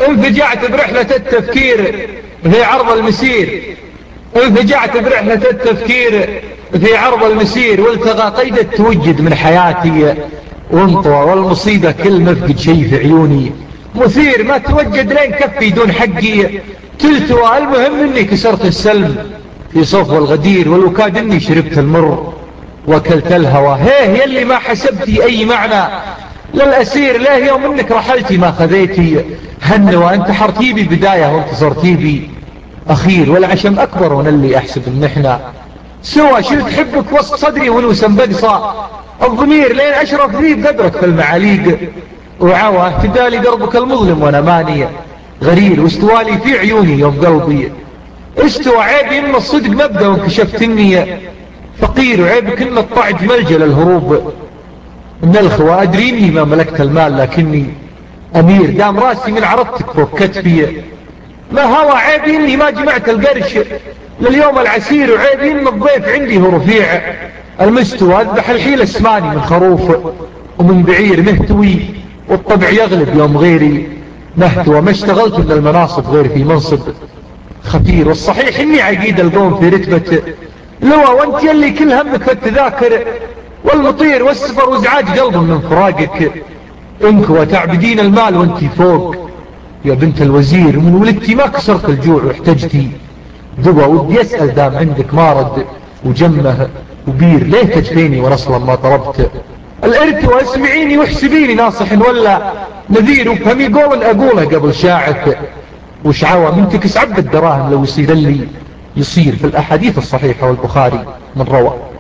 انفجعت برحلة التفكير في عرض المسير، انفجعت برحلة التفكير في عرض المسير، والتقى قيد التوجد من حياتي وانطوى، والمصيبة كل مفقد شيء في عيوني مثير، ما توجد لين كفي دون حقي تلتوى. المهم اني كسرت السلم في صفو الغدير، والوكاد اني شربت المر وكلت الهوى. هي اللي ما حسبتي اي معنى للأسير، لا يوم انك رحلتي ما خذيتي هنوى، انت حرتي بي بداية وانتصرتي بي أخير، والعشم أكبر من اللي أحسب إن إحنا سوى. شلت حبك وسط صدري ونوسا بقصى الضمير، لين أشرف ذي بقدرك في المعاليق وعوى، اهتدالي دربك المظلم وأنا ماني غرير، واستوالي في عيوني يوم قلبي استوى. عيبي إن الصدق مبدأ وانكشفت إني فقير، وعيبك إن الطعج ملجل الهروب من الخوى. أدري إني ما ملكت المال لكني أمير، دام راسي من عرضتك فوق كتفي ما هو. عيبي إني ما جمعت القرش لليوم العسير، وعيبي إن الضيف عندي هو رفيع المستوى. أذبح الحيل اسماني من خروف ومن بعير مهتوي، والطبع يغلب يوم غيري مهتوى. ما اشتغلت من المناصب غير في منصب خطير، والصحيح إني عقيد القوم في رتبة لوى، وانت يلي كل همك في التذاكر والمطير والسفر وازعاج قلب من فراقك انكوى. تعبدين المال وانت فوق يا بنت الوزير، من ولدتي ما كسرت الجوع واحتجتي دوا. ودي أسأل دام عندك مارد وجمه وبير، ليه تجفيني ورسلا ما طلبت الارت؟ واسمعيني واحسبيني ناصح ولا نذير، وفهمي قول أقوله قبل شاعك وشعوى. من تكس عبد الدراهم لو يصير اللي يصير في الأحاديث الصحيحة والبخاري من روى.